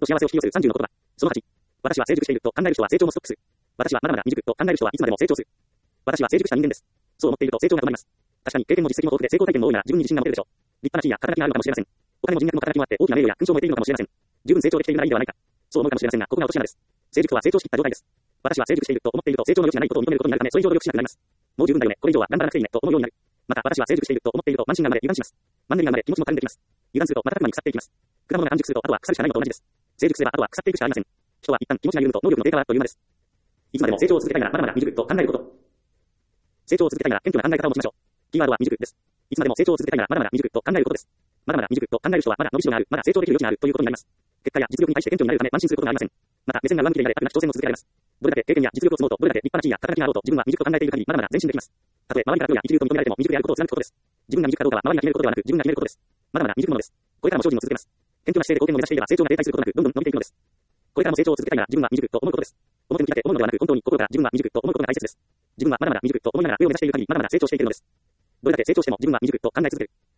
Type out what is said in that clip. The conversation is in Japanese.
と幸せを引き寄せる30の言葉。その8。私は成熟していると考える人は成長もストップする。私はまだまだ未熟と考える人はいつまでも成長する。私は成熟した人間です。そう思っていると成長が止まります。確かに経験も実績も豊富で成功体験も多いなら自分に自信が持てるでしょう。立派な地位や働きがあるのかもしれません。お金も人脈も働きもあって大きな名誉や勲章も得ているのかもしれません。十分成長できているならいいではないか。そう思うかもしれませんが、ここが落とし穴です。成熟とは成長しきった状態です。私は成熟していると思っていると成長の余地がないことを認めることになるため、それ以上努力しなくなります。もう十分だよね、これ以上は頑張らなくていいね、と思うようになる。また、私は成熟していると思っていると慢心が生まれ、油断します。マンネリが生まれ、気持ちもたるんできます。油断すると瞬く間に腐っていきます。果物が完熟すると、あとは腐るしかないのと同じです。成熟すれば、あとは腐っていくしかありません。人は一旦気持ちが緩むと能力の低下はというのです。いつまでも成長を続けたいなら、まだまだ未熟と考えること。成長を続けたいなら、謙虚な考え方を持ちましょう。キーワードは未熟です。いつまでも成長を続けたいなら、まだまだ未熟と考えることです。まだまだ未熟と考える人は、まだ伸びしろがある、まだ成長できる余地があるということになります。結果や実力に対して謙虚になれるため、慢心することがありません。また、目線が上向きでいられ、飽くなき挑戦を続けられます。どれだけ経験や実力を積もうと、どれだけ立派な地位や働きがあろうと、自分は未熟と考えている限り、まだまだ前進できます。たとえ周りから評や一流と認められても、未熟であることを貫くことです。自分が未熟かどうかは周りが決めることではなく、自分が決めることです。まだまだ未熟者です。これからも精進を続けます。謙虚な姿勢で貢献を目指していれば、成長が停滞することなく、どんどん伸びていくのです。これからも成長を続けたいなら、自分は未熟と思うことです。表向きだけ思うのではなく、本当に心から自分は未熟と思うことが大切です。自分はまだまだ未熟と思いながら上を目指している限り、まだまだ成長していけるのです。どれだけ成長しても自分は未熟と考え続ける。